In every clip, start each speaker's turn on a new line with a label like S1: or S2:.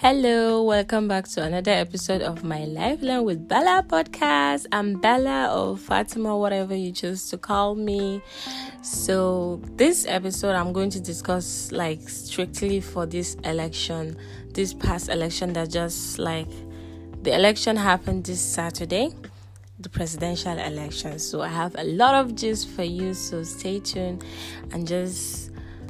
S1: Hello, welcome back to another episode of my Life Learn with Bella podcast. I'm Bella or Fatima, whatever you choose to call me. So this episode, I'm going to discuss strictly for this election, this past election that the election happened this Saturday, the presidential election. So I have a lot of gist for you, so stay tuned and just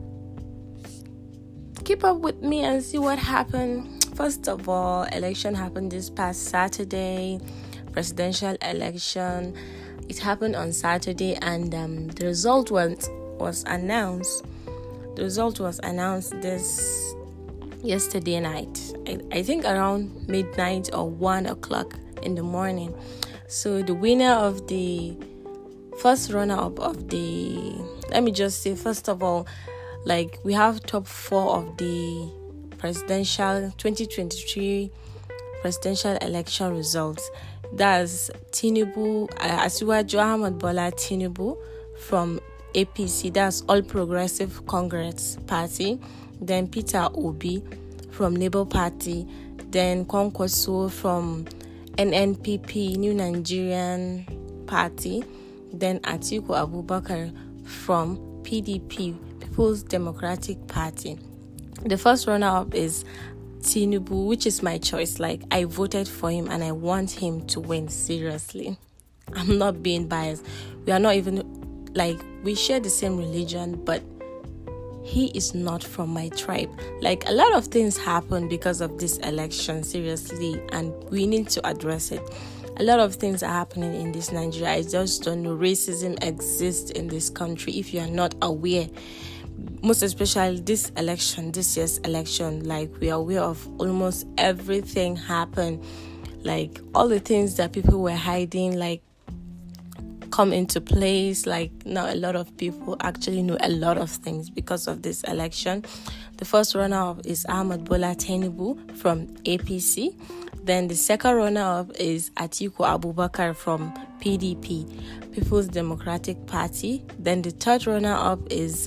S1: keep up with me and see what happened. First of all, election happened this past Saturday, presidential election. It happened on Saturday, and the result was announced. The result was announced this yesterday night. I think around midnight or 1 o'clock in the morning. So the winner of the first runner-up of let me just say, first of all, we have top 4 of the presidential 2023 presidential election results. That's Tinubu, Asiwaju Ahmad Bola Tinubu from APC, that's All Progressive Congress Party. Then Peter Obi from Labour Party. Then Kwankwaso from NNPP, New Nigerian Party. Then Atiku Abubakar from PDP, People's Democratic Party. The first runner-up is Tinubu, which is my choice. I voted for him and I want him to win, seriously. I'm not being biased. We are not even, we share the same religion, but he is not from my tribe. A lot of things happen because of this election, seriously, and we need to address it. A lot of things are happening in this Nigeria. I just don't know. Racism exists in this country if you are not aware. Most especially this year's election, we are aware of almost everything happened. All the things that people were hiding, come into place. Now a lot of people actually know a lot of things because of this election. The first runner-up is Ahmad Bola Tinubu from APC. Then the second runner-up is Atiku Abubakar from PDP, People's Democratic Party. Then the third runner-up is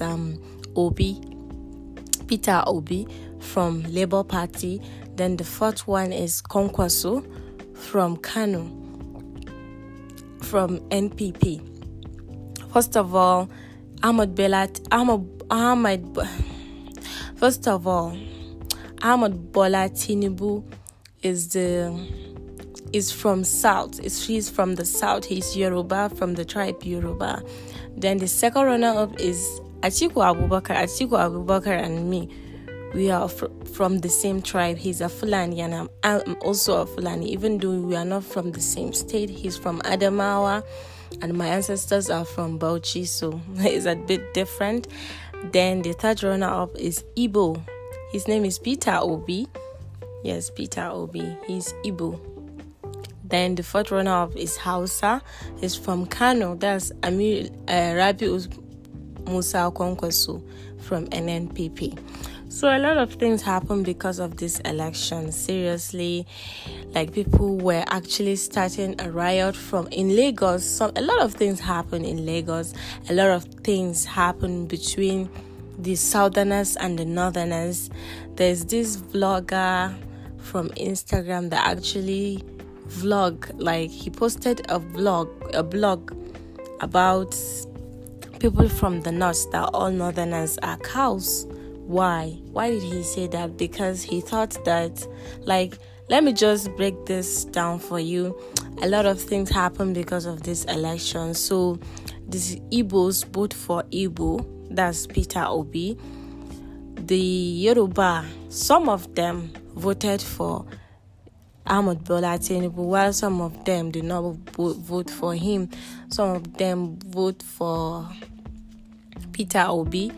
S1: Peter Obi from Labour Party. Then the fourth one is Kwankwaso from Kano from NPP. First of all, Ahmad Bola Tinubu is from South. He's from the South. He's Yoruba, from the tribe Yoruba. Then the second runner-up is Atiku Abubakar and me, we are from the same tribe. He's a Fulani and I'm also a Fulani. Even though we are not from the same state, he's from Adamawa and my ancestors are from Bauchi, so it's a bit different. Then the third runner-up is Igbo. His name is Peter Obi. Yes, Peter Obi. He's Igbo. Then the fourth runner-up is Hausa. He's from Kano. That's Rabiu Musa Kwankwaso from NNPP. So a lot of things happened because of this election. Seriously, people were actually starting a riot in Lagos. A lot of things happened in Lagos. A lot of things happened between the Southerners and the Northerners. There's this vlogger from Instagram that actually he posted a blog about people from the north, that all Northerners are cows. Why did he say that? Because he thought that, let me just break this down for you. A lot of things happened because of this election. So these Igbos vote for Igbo, that's Peter Obi. The Yoruba, some of them voted for Ahmad Bola Tinubu, while some of them did not vote for him. Some of them vote for Peter Obi.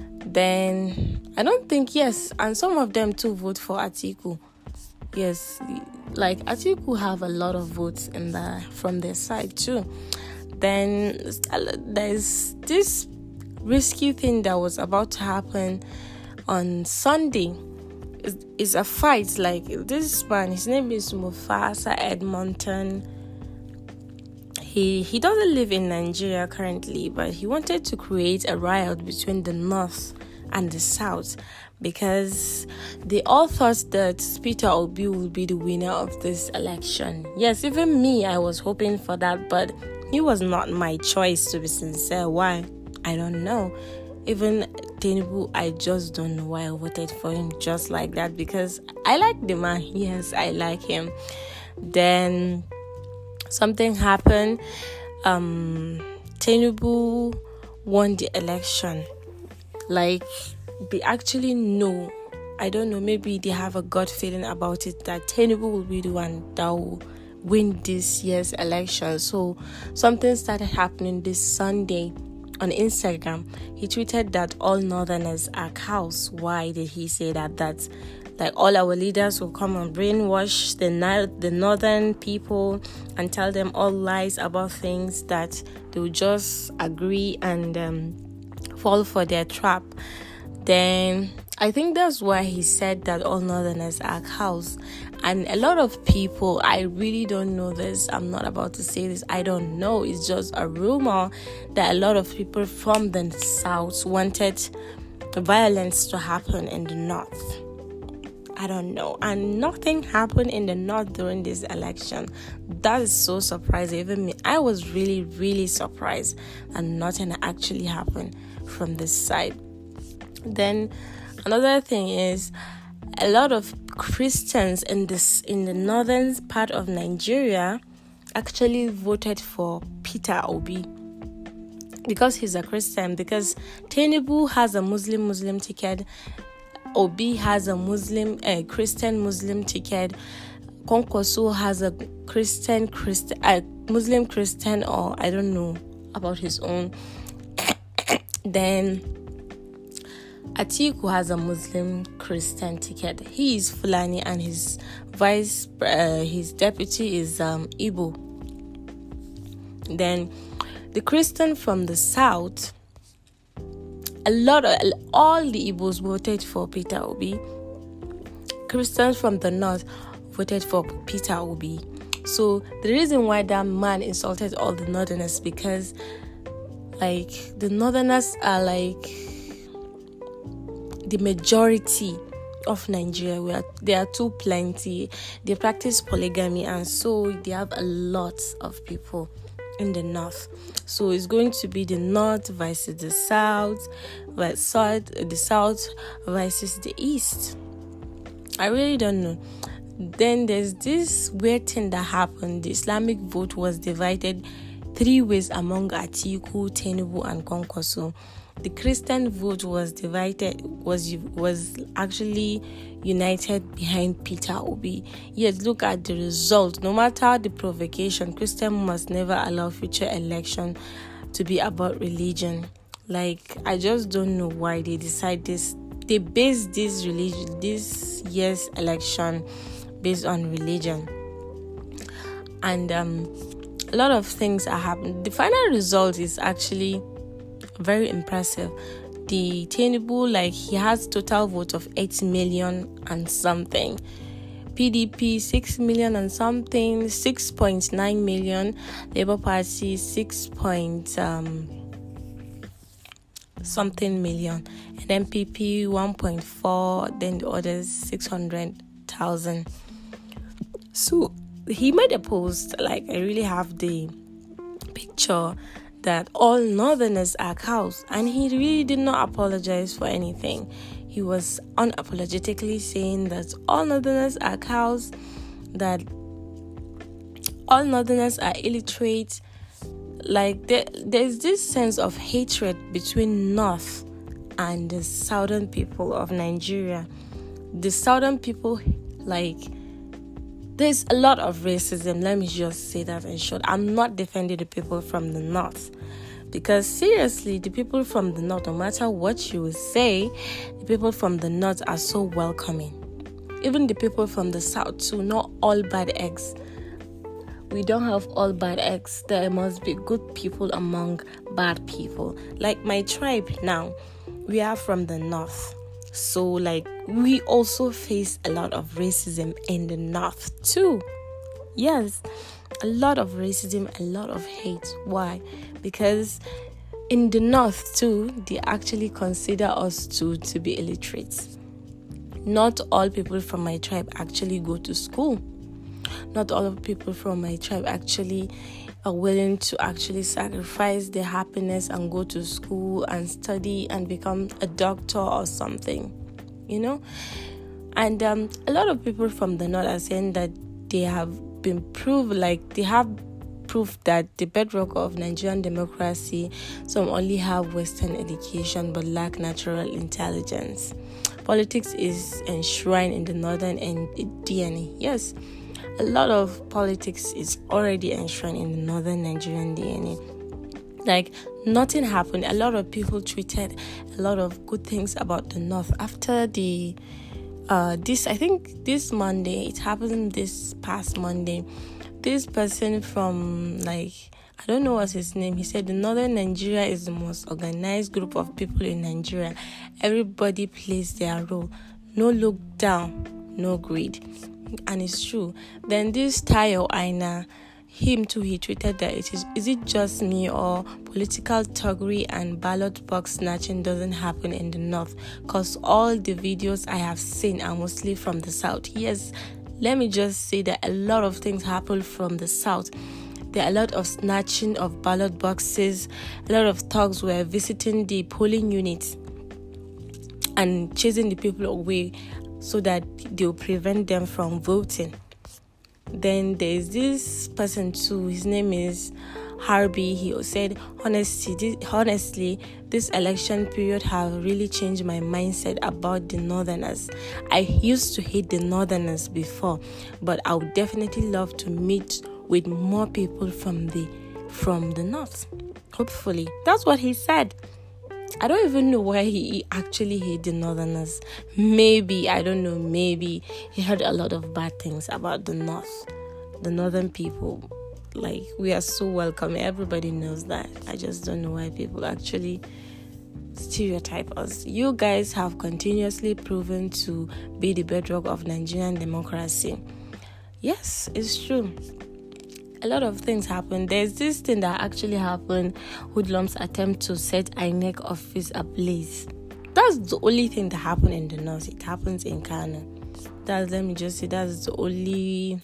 S1: Then I don't think, yes, and some of them too vote for Atiku. Yes, Atiku have a lot of votes from their side too. Then there's this risky thing that was about to happen on Sunday. It's a fight. This man, his name is Mufasa Edmonton. He doesn't live in Nigeria currently, but he wanted to create a riot between the North and the South, because they all thought that Peter Obi will be the winner of this election. Yes, even me, I was hoping for that, but he was not my choice, to be sincere. Why? I don't know. Even Tinubu, I just don't know why I voted for him just like that, because I like the man. Yes, I like him. Then something happened. Tinubu won the election. Like, they actually know, I don't know, maybe they have a gut feeling about it that Tinubu will be the one that will win this year's election. So something started happening this Sunday on Instagram. He tweeted that all Northerners are cows. Why did he say that? That's like all our leaders will come and brainwash the northern people and tell them all lies about things that they will just agree and fall for their trap. Then I think that's why he said that all Northerners are cows. And a lot of people, I really don't know this, I'm not about to say this, I don't know, it's just a rumor that a lot of people from the South wanted violence to happen in the North. I don't know. And nothing happened in the North during this election. That is so surprising. Even me, I was really, really surprised that nothing actually happened from this side. Then another thing is, a lot of Christians in the northern part of Nigeria actually voted for Peter Obi because he's a Christian. Because Tinubu has a Muslim ticket, Obi has a Christian Muslim ticket, Kwankwaso has a Muslim Christian, or I don't know about his own. Then Atiku has a Muslim Christian ticket. He is Fulani and his deputy is Igbo. Then the Christian from the South, all the Igbos voted for Peter Obi. Christians from the North voted for Peter Obi. So the reason why that man insulted all the Northerners, because like the Northerners are like the majority of Nigeria. They are too plenty. They practice polygamy, and so they have a lot of people in the North. So it's going to be the North versus the South, the South versus the East. I really don't know. Then there's this weird thing that happened. The Islamic vote was divided 3 ways among Atiku, Tinubu, and Kwankwaso. The Christian vote was divided, was actually united behind Peter Obi. Yet look at the result. No matter the provocation, Christian must never allow future election to be about religion. Like, I just don't know why they decide this. They base this year's election based on religion. And a lot of things are happening. The final result is actually very impressive. The Tinubu, he has total vote of 8 million and something. PDP 6 million and something, 6.9 million. Labour Party 6 something million. And MPP 1.4, then the others 600,000. So he made a post, I really have the picture, that all Northerners are cows, and he really did not apologize for anything. He was unapologetically saying that all Northerners are cows, that all Northerners are illiterate. There's this sense of hatred between North and the Southern people of Nigeria. The Southern people, there's a lot of racism. Let me just say that in short. I'm not defending the people from the North, because seriously, the people from the North, no matter what you will say, the people from the North are so welcoming. Even the people from the South too. Not all bad eggs. We don't have all bad eggs. There must be good people among bad people. Like my tribe now, we are from the North. So, we also face a lot of racism in the North too. Yes, a lot of racism, a lot of hate. Why? Because In the north too, they actually consider us to be illiterate. Not all people from my tribe actually go to school. Not all people from my tribe actually are willing to actually sacrifice their happiness and go to school and study and become a doctor or something, And a lot of people from the north are saying that they have been proved, like they have proof that the bedrock of Nigerian democracy, some only have Western education but lack natural intelligence. Politics is enshrined in the northern DNA. Yes, a lot of politics is already enshrined in the northern Nigerian DNA. Like nothing happened. A lot of people tweeted a lot of good things about the north after the this Monday. It happened this past Monday. This person from, I don't know what's his name, he said the northern Nigeria is the most organized group of people in Nigeria. Everybody plays their role. No look down, no greed. And it's true. Then this Tayo Aina, him too, he tweeted that is it just me or political thuggery and ballot box snatching doesn't happen in the north? Because all the videos I have seen are mostly from the south. Yes, let me just say that a lot of things happen from the south. There are a lot of snatching of ballot boxes. A lot of thugs were visiting the polling units and chasing the people away so that they'll prevent them from voting. Then there's this person too. His name is Harvey. He said, honestly, this election period have really changed my mindset about the northerners. I used to hate the northerners before, but I would definitely love to meet with more people from the north. Hopefully. That's what he said. I don't even know why he actually hate the northerners. Maybe, I don't know, maybe he heard a lot of bad things about the north. The northern people. Like, we are so welcoming. Everybody knows that. I just don't know why people actually stereotype us. You guys have continuously proven to be the bedrock of Nigerian democracy. Yes, it's true. A lot of things happen. There's this thing that actually happened, hoodlums attempt to set INEC office ablaze. That's the only thing that happened in the north. It happens in Kano. That's the only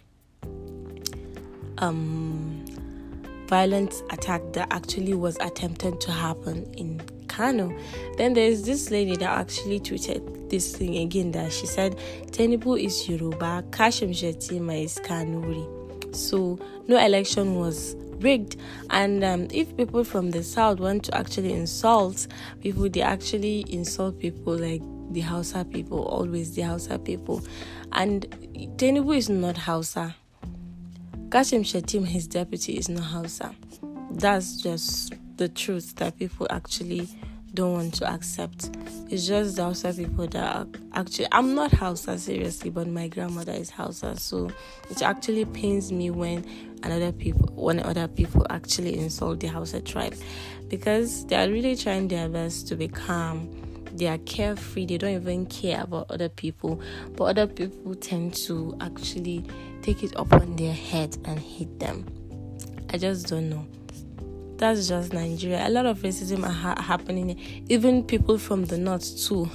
S1: violent attack that actually was attempted to happen in Kano. Then there's this lady that actually tweeted this thing again, that she said Tinubu is Yoruba, Kashim Shettima is Kanuri. So no election was rigged. And if people from the south want to actually insult people, they actually insult people like the Hausa people, always the Hausa people. And Tinubu is not Hausa. Kashim Shettima, his deputy, is not Hausa. That's just the truth that people actually don't want to accept. It's just the Hausa people that are actually... I'm not Hausa, seriously, but my grandmother is Hausa, so it actually pains me when other people actually insult the Hausa tribe, because they are really trying their best to be calm. They are carefree. They don't even care about other people, but other people tend to actually take it upon their head and hate them. I just don't know. That's just Nigeria. A lot of racism are happening. Even people from the north too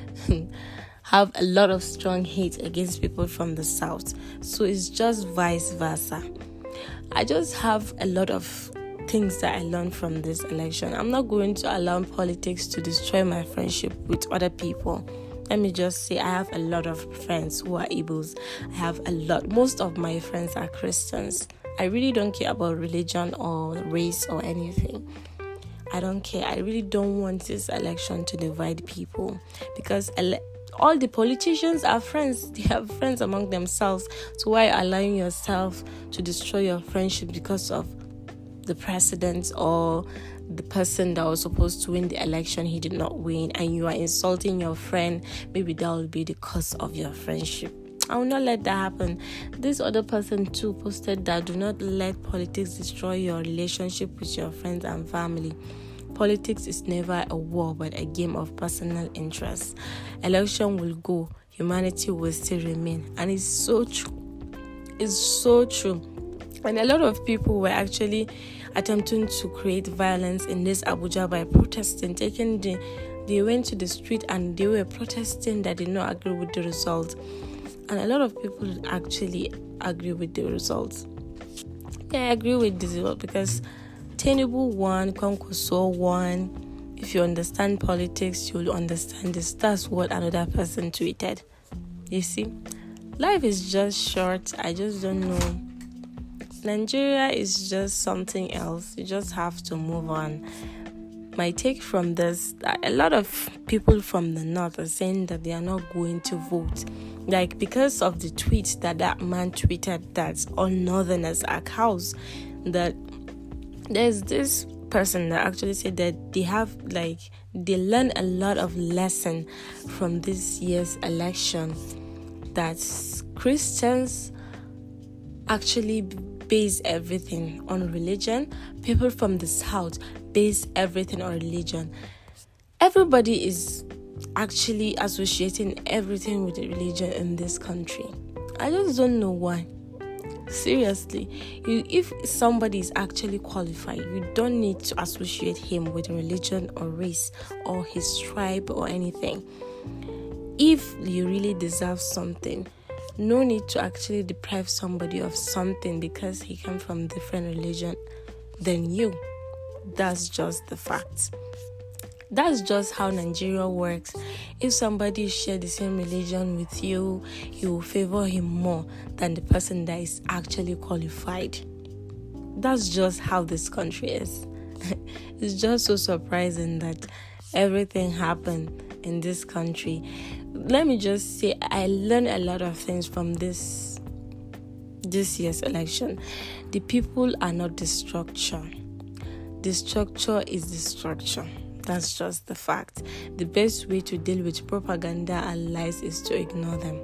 S1: have a lot of strong hate against people from the south. So it's just vice versa. I just have a lot of things that I learned from this election. I'm not going to allow politics to destroy my friendship with other people. Let me just say, I have a lot of friends who are Igbos. I have a lot. Most of my friends are Christians. I really don't care about religion or race or anything. I don't care. I really don't want this election to divide people, because all the politicians are friends. They have friends among themselves. So why allowing yourself to destroy your friendship because of the president or the person that was supposed to win the election? He did not win, and you are insulting your friend. Maybe that will be the cause of your friendship. I will not let that happen. This other person too posted that do not let politics destroy your relationship with your friends and family. Politics is never a war but a game of personal interest. Election will go, humanity will still remain. And it's so true. It's so true. And a lot of people were actually attempting to create violence in this Abuja by protesting, they went to the street and they were protesting that they did not agree with the results. And a lot of people actually agree with the results. Yeah, I agree with this result because Tinubu won, Kwankwaso won. If you understand politics, you'll understand this. That's what another person tweeted. You see, life is just short. I just don't know. Nigeria is just something else. You just have to move on. My take from this, a lot of people from the north are saying that they are not going to vote. Like, because of the tweets that man tweeted that all northerners are cows. That there's this person that actually said that they learn a lot of lesson from this year's election. That Christians actually base everything on religion. People from the south base everything on religion. Everybody is actually associating everything with religion in this country. I just don't know why. Seriously, if somebody is actually qualified, you don't need to associate him with religion or race or his tribe or anything. If you really deserve something, no need to actually deprive somebody of something because he came from different religion than you. That's just the fact. That's just how Nigeria works. If somebody shares the same religion with you, you will favor him more than the person that is actually qualified. That's just how this country is. It's just so surprising that everything happened in this country. Let me just say, I learned a lot of things from this year's election. The people are not the structure. The structure is the structure. That's just the fact. The best way to deal with propaganda and lies is to ignore them.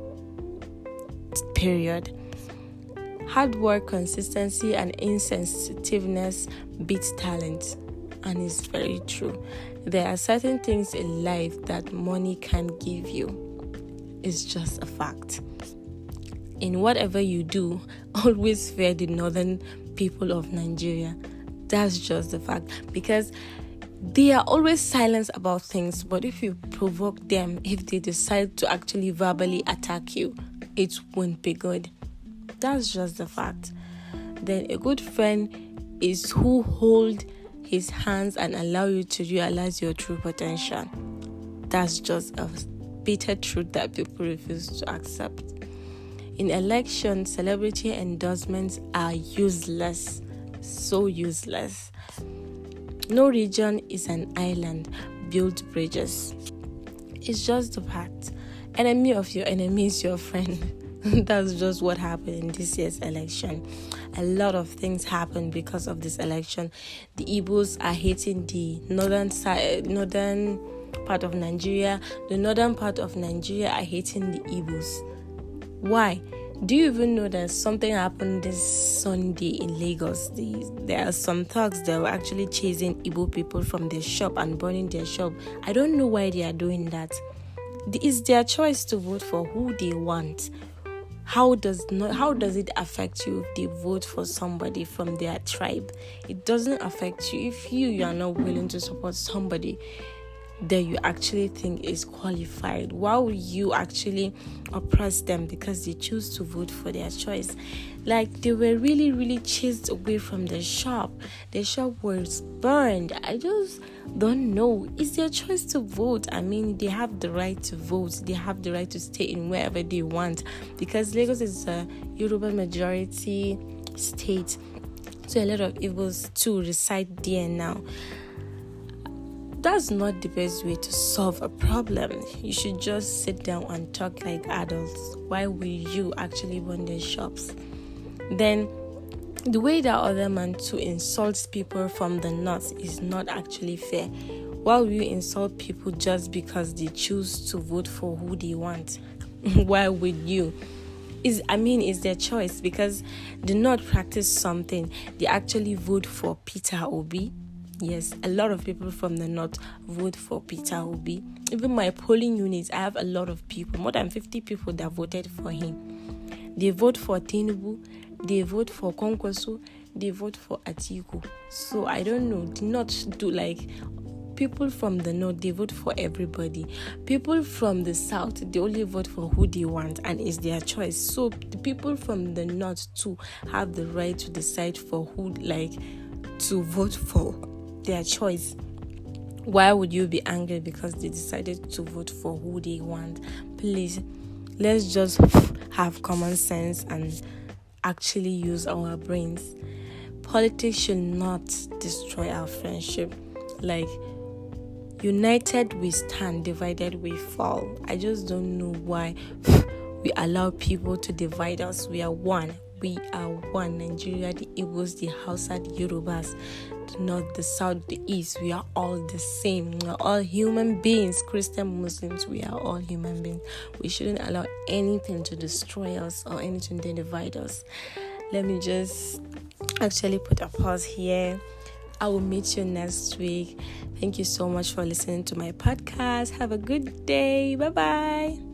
S1: Period. Hard work, consistency, and insensitiveness beats talent. And it's very true. There are certain things in life that money can't give you. It's just a fact. In whatever you do, always fear the northern people of Nigeria. That's just the fact. Because they are always silent about things, but if you provoke them, if they decide to actually verbally attack you, it won't be good. That's just the fact. Then a good friend is who hold his hands and allow you to realize your true potential. That's just a bitter truth that people refuse to accept. In elections, celebrity endorsements are useless. So useless. No region is an island. Build bridges. It's just the fact. Enemy of your enemy is your friend. That's just what happened in this year's election. A lot of things happened because of this election. The Igbos are hating the northern part of Nigeria. The northern part of Nigeria are hating the Igbos. Why? Do you even know that something happened this Sunday in Lagos? There are some thugs that were actually chasing Igbo people from their shop and burning their shop. I don't know why they are doing that. It's their choice to vote for who they want. How does it affect you if they vote for somebody from their tribe? It doesn't affect you. If you are not willing to support somebody that you actually think is qualified, why would you actually oppress them because they choose to vote for their choice? Like, they were really, really chased away from the shop. The shop was burned. I just don't know. It's their choice to vote. I mean, they have the right to vote. They have the right to stay in wherever they want, because Lagos is a Yoruba majority state, so a lot of Igbos too reside there now. That's not the best way to solve a problem. You should just sit down and talk like adults. Why will you actually burn their shops? Then, the way that other man to insult people from the north is not actually fair. Why will you insult people just because they choose to vote for who they want? Why would you? It's their choice, because they not practice something. They actually vote for Peter Obi. Yes, a lot of people from the north vote for Peter Obi. Even my polling units, I have a lot of people, more than 50 people that voted for him. They vote for Tinubu, they vote for Kwankwaso, they vote for Atiku. So I don't know. Do not do like people from the north, they vote for everybody. People from the south, they only vote for who they want, and it's their choice. So the people from the north too have the right to decide for who, like, to vote for their choice. Why would you be angry because they decided to vote for who they want? Please, let's just have common sense and actually use our brains. Politics should not destroy our friendship. Like, united we stand, divided we fall. I just don't know why we allow people to divide us. We are one. We are one. Nigeria, the Igbos, the Hausa, the Yorubas, the north, the south, the east. We are all the same. We are all human beings. Christian, Muslims, we are all human beings. We shouldn't allow anything to destroy us or anything to divide us. Let me just actually put a pause here. I will meet you next week. Thank you so much for listening to my podcast. Have a good day. Bye-bye.